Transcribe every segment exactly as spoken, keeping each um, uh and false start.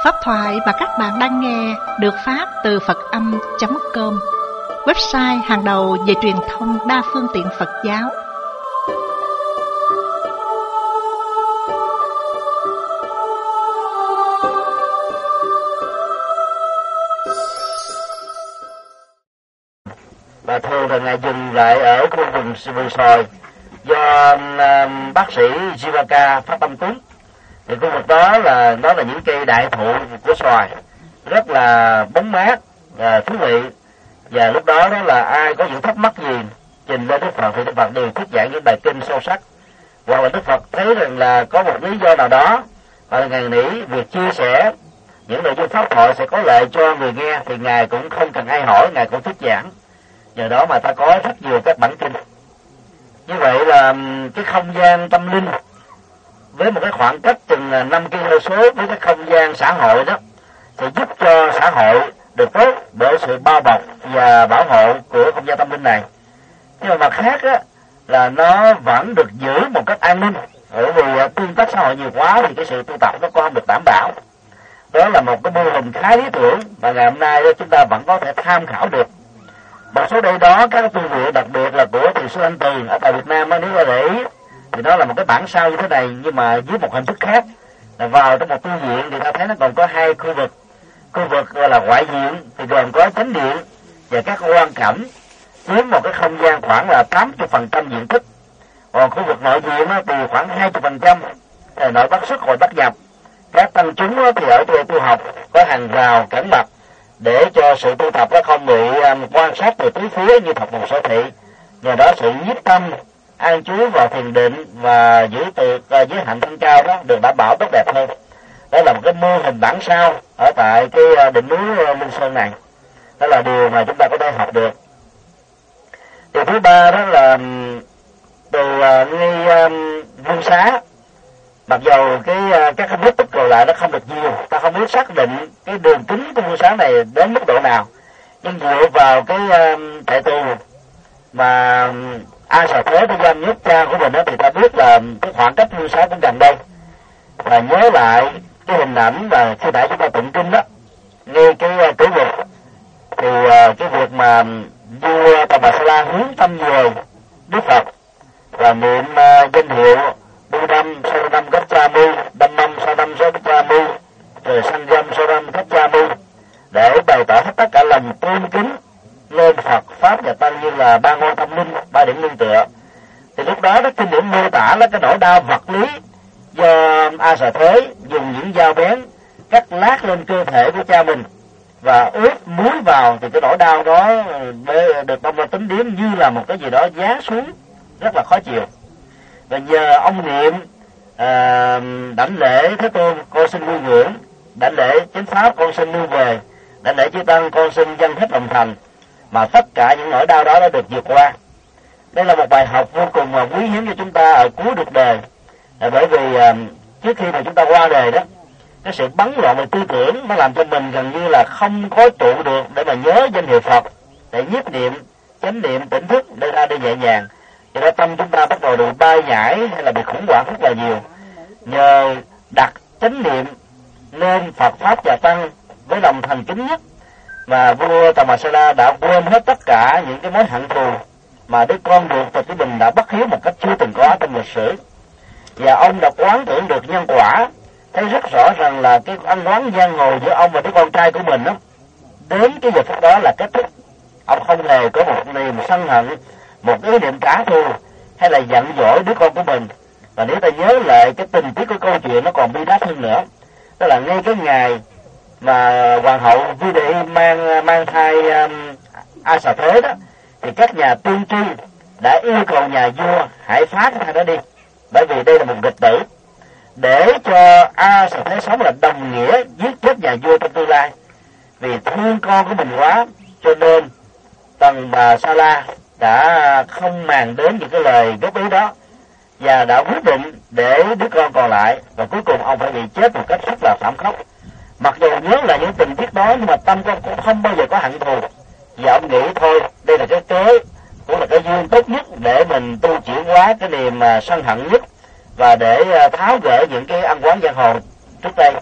Pháp thoại mà các bạn đang nghe được phát từ Phật Âm chấm com, website hàng đầu về truyền thông đa phương tiện Phật giáo. Và thường là ngài dừng lại ở khu vùng vườn xoài do uh, bác sĩ Jivaka phát tâm cúng. Thì khu vực đó là đó là những cây đại thụ của xoài rất là bóng mát và thú vị. Và lúc đó đó là ai có những thắc mắc gì trình lên Đức Phật thì Đức Phật đều thuyết giảng những bài kinh sâu sắc. Hoặc là Đức Phật thấy rằng là có một lý do nào đó và là ngài nghĩ việc chia sẻ những nội dung pháp thoại sẽ có lợi cho người nghe thì ngài cũng không cần ai hỏi, ngài cũng thuyết giảng. Nhờ đó mà ta có rất nhiều các bản kinh. Như vậy là cái không gian tâm linh với một cái khoảng cách chừng năm ki lô mét với cái không gian xã hội đó sẽ giúp cho xã hội được tốt bởi sự bao bọc và bảo hộ của không gian tâm linh này. Nhưng mà mặt khác á, là nó vẫn được giữ một cách an ninh, bởi vì tương tác xã hội nhiều quá thì cái sự tu tập nó không được đảm bảo. Đó là một cái mô hình khá lý tưởng mà ngày hôm nay chúng ta vẫn có thể tham khảo được. Một số đây đó các tu viện, đặc biệt là của Thiền sư Anh Tuyền ở tại Việt Nam á, nếu có để ý thì nó là một cái bản sao như thế này, nhưng mà dưới một hình thức khác. Là vào trong một tu viện thì ta thấy nó còn có hai khu vực. Khu vực gọi là ngoại viện thì gồm có chánh điện và các quan cảnh chiếm một cái không gian khoảng là tám mươi phần trăm diện tích. Còn khu vực nội viện thì khoảng hai mươi phần trăm nội bắt xuất hội bắt nhập. Các tăng chúng thì ở tu tu học có hàng rào cản mặt để cho sự tu tập nó không bị um, quan sát từ tứ phía như thập một sở thị. Nhờ đó sự nhiếp tâm an trú vào thiền định và giữ từ uh, giới hạnh thanh cao đó được đảm bảo tốt đẹp hơn. Đó là một cái mô hình bản sao ở tại cái uh, đỉnh núi uh, Linh Sơn này. Đó là điều mà chúng ta có thể học được. Điều thứ ba đó là từ uh, ngay um, Vương Xá. Mặc dầu cái các cái vết tích còn lại nó không được nhiều, ta không biết xác định cái đường kính của Vương Xá này đến mức độ nào, nhưng dựa vào cái trại tù mà A Xà Thế đã giam nhốt cha của mình đó, thì ta biết là cái khoảng cách Vương Xá cũng gần đây. Và nhớ lại cái hình ảnh mà khi nãy chúng ta tụng kinh đó, ngay cái cửa vực thì cái việc mà vua Tà Bà Sa La hướng tâm về Đức Phật và niệm danh hiệu Đu Đâm Sa Đâm Cách Cha Mu, Đâm Mâm Sa Đâm Sa Cha Mu, rồi Sanh Dâm Sa Đâm Cách Cha Mu, để bày tỏ hết tất cả lòng tôn kính lên Phật Pháp và Tăng như là ba ngôi tâm linh, ba điểm nương tựa. Thì lúc đó đó kinh điển mô tả là cái nỗi đau vật lý do A Xà Thế dùng những dao bén cắt lát lên cơ thể của cha mình và ướp muối vào, thì cái nỗi đau đó được ông ta tính điếm như là một cái gì đó giáng xuống rất là khó chịu. Và nhờ ông niệm à, đảnh lễ Thế Tôn con xin nuôi dưỡng, đảnh lễ chánh pháp con xin nuôi về, đảnh lễ chư tăng con xin dâng hết lòng thành, mà tất cả những nỗi đau đó đã được vượt qua. Đây là một bài học vô cùng quý hiếm cho chúng ta ở cuối cuộc đời, là bởi vì à, trước khi mà chúng ta qua đời đó, cái sự bấn loạn về tư tưởng nó làm cho mình gần như là không có trụ được để mà nhớ danh hiệu Phật, để nhiếp niệm, chánh niệm, tỉnh thức để ra đi nhẹ nhàng. Cho nên tâm chúng ta bắt đầu bị bay nhảy hay là bị khủng hoảng rất là nhiều. Nhờ đặt chánh niệm lên Phật Pháp và Tăng với lòng thành kính nhất, mà vua Tà Bà Sa La đã quên hết tất cả những cái mối hận thù mà đứa con ruột Từ Tử Bình đã bất hiếu một cách chưa từng có trong lịch sử. Và ông đã quán tưởng được nhân quả, thấy rất rõ rằng là cái ăn oán giang hồ giữa ông và đứa con trai của mình đó, đến cái giờ phút đó là kết thúc. Ông không hề có một niềm sân hận, một ý niệm trả thù hay là giận dỗi đứa con của mình. Và nếu ta nhớ lại cái tình tiết của câu chuyện nó còn bi đát hơn nữa, đó là ngay cái ngày mà hoàng hậu Vi Đệ mang mang thai um, A Xà Thế đó, thì các nhà tiên tri đã yêu cầu nhà vua hãy phá cái thai đó đi, bởi vì đây là một nghịch tử, để cho A Xà Thế sống là đồng nghĩa giết chết nhà vua trong tương lai. Vì thương con của mình quá, cho nên Tần Bà Sa La đã không màng đến những cái lời góp ý đó và đã quyết định để đứa con còn lại, và cuối cùng ông phải bị chết một cách rất là thảm khốc. Mặc dù nhớ là những tình tiết đó, nhưng mà tâm con cũng không bao giờ có hận thù, và ông nghĩ thôi đây là cái kế, cũng là cái duyên tốt nhất để mình tu chuyển hóa cái niềm sân hận nhất, và để tháo gỡ những cái ăn quán giang hồ trước đây.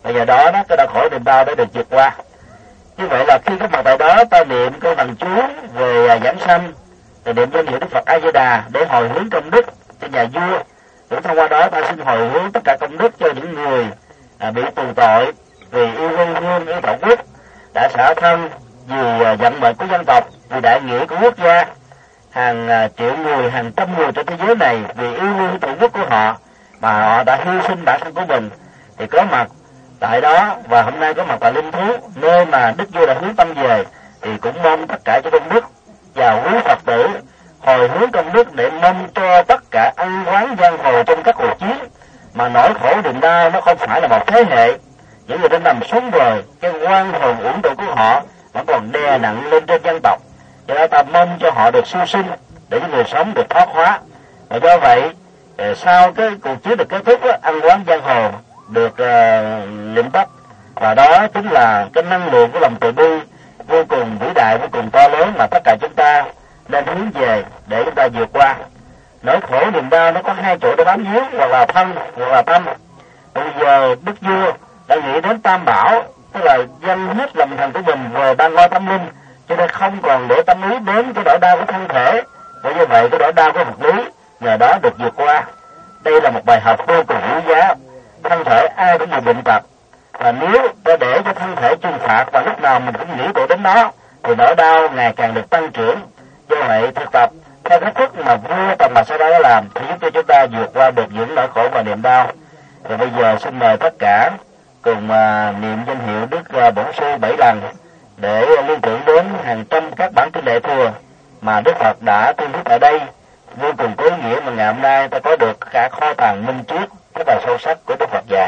và do đó đó cái đau khổ niềm đau đã được vượt qua. Như vậy là khi có mặt tại đó, ta niệm câu thần chú về giảng sanh, niệm danh hiệu Đức Phật A Di Đà để hồi hướng công đức cho nhà vua. Cũng thông qua đó ta xin hồi hướng tất cả công đức cho những người à, bị tù tội vì yêu quê hương, yêu tổ quốc, đã xả thân vì à, vận mệnh của dân tộc, vì đại nghĩa của quốc gia. Hàng à, triệu người, hàng trăm người trên thế giới này vì yêu hương tổ quốc của họ mà họ đã hy sinh bản thân của mình thì có mặt tại đó, và hôm nay có mặt tại Linh Thú, nơi mà Đức Vua đã hướng tâm về, thì cũng mong tất cả cho công đức và quý Phật tử hồi hướng công đức để mong cho tất cả ăn quán giang hồ trong các cuộc chiến, mà nỗi khổ niềm đau nó không phải là một thế hệ. Những người đã nằm sống rồi, cái oan hồn uổng tội của họ vẫn còn đè nặng lên trên dân tộc, cho nên ta mong cho họ được siêu sinh để những người sống được thoát hóa. Và do vậy sau cái cuộc chiến được kết thúc, ăn quán giang hồ được uh, liệm tắt, và đó chính là cái năng lượng của lòng từ bi vô cùng vĩ đại, vô cùng to lớn mà tất cả chúng ta nên hướng về để chúng ta vượt qua. Nỗi khổ niềm đau nó có hai chỗ để bám víu, hoặc là thân hoặc là tâm. Bây giờ Đức Vua đã nghĩ đến Tam Bảo, tức là dâng hết lòng thành của mình về ban lo tâm linh, cho nên không còn để tâm ý đến cái nỗi đau của thân thể. Và như vậy cái nỗi đau của vật lý nhờ đó được vượt qua. Đây là một bài học vô cùng quý giá. Thân thể ai cũng bị bệnh tật, và nếu ta để cho thân thể trừng phạt và lúc nào mình cũng nghĩ tới đến nó thì nỗi đau ngày càng được tăng trưởng. Do vậy thực tập theo cách thức mà vua Tần Bà Sa Đa đã làm thì giúp cho chúng ta vượt qua được những nỗi khổ và niềm đau. Thì bây giờ xin mời tất cả cùng uh, niệm danh hiệu Đức uh, Bổn Sư bảy lần để uh, liên tưởng đến hàng trăm các bản kinh Đại Thừa mà Đức Phật đã tuyên thuyết ở đây, vô cùng có ý nghĩa mà ngày hôm nay ta có được cả kho tàng minh triết rất là sâu sắc của Đức Phật dạy.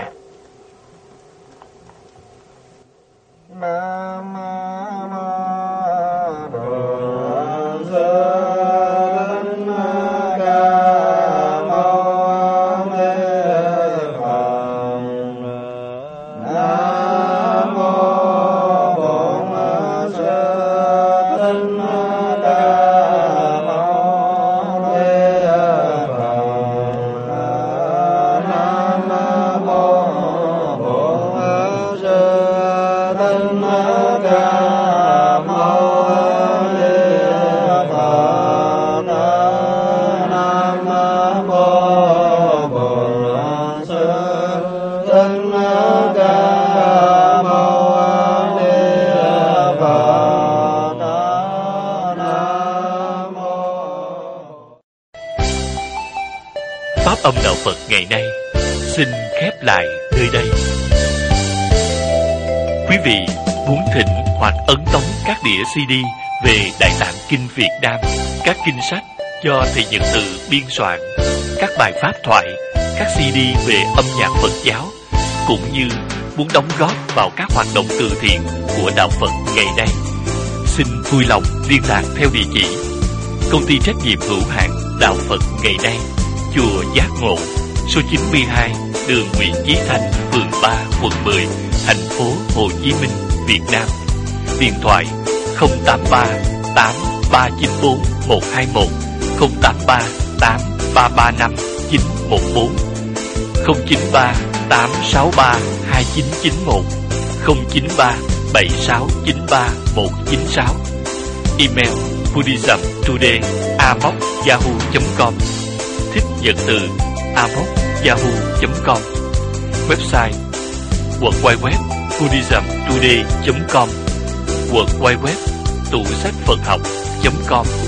Nam Âm đạo Phật ngày nay xin khép lại nơi đây. Quý vị muốn thỉnh hoặc ấn tống các đĩa xê đê về Đại Tạng Kinh Việt Nam, các kinh sách do Thầy Nhật Từ biên soạn, các bài pháp thoại, các xê đê về âm nhạc Phật giáo, cũng như muốn đóng góp vào các hoạt động từ thiện của đạo Phật ngày nay, xin vui lòng liên lạc theo địa chỉ Công ty trách nhiệm hữu hạn Đạo Phật ngày nay, Chùa Giác Ngộ, số chín mươi hai đường Nguyễn Chí Thanh, phường ba, quận mười, thành phố Hồ Chí Minh, Việt Nam. Điện thoại không tám ba tám ba chín bốn một hai một, không tám ba tám ba ba năm chín một bốn, không chín ba tám sáu ba hai chín chín một, không chín ba bảy sáu chín ba một chín sáu. Email buddhism today a m o c yahoo chấm com, thích Nhật Từ a m o c yahoo chấm com. Website w w w chấm buddhism today chấm com, w w w chấm tủ sách Phật học chấm com.